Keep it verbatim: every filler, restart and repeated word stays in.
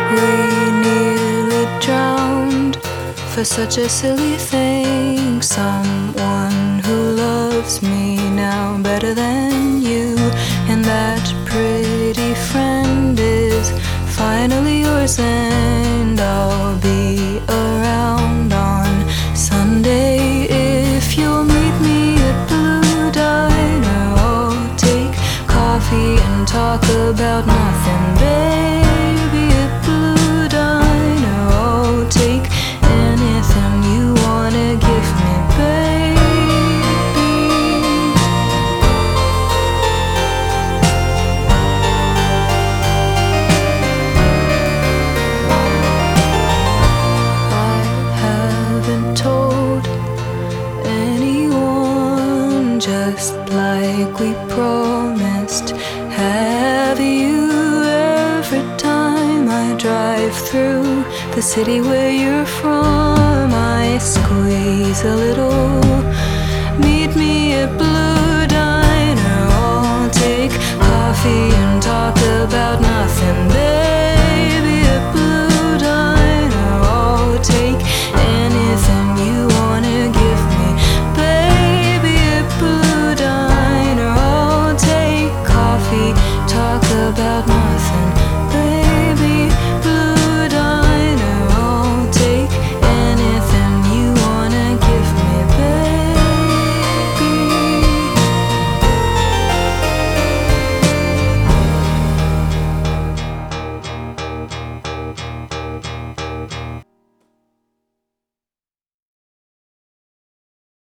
We nearly drowned for such a silly thing. Someone who loves me now better than you, and that pretty friend is finally yours, and I'll be around on Sunday if you'll meet me at Blue Diner. I'll take coffee and talk about nothing, baby, at Blue Diner. I'll take anything you wanna give me, baby. I haven't told anyone, just like we promised. Have you? Every time I drive through the city where you're from, I squeeze a little. Meet me at Blue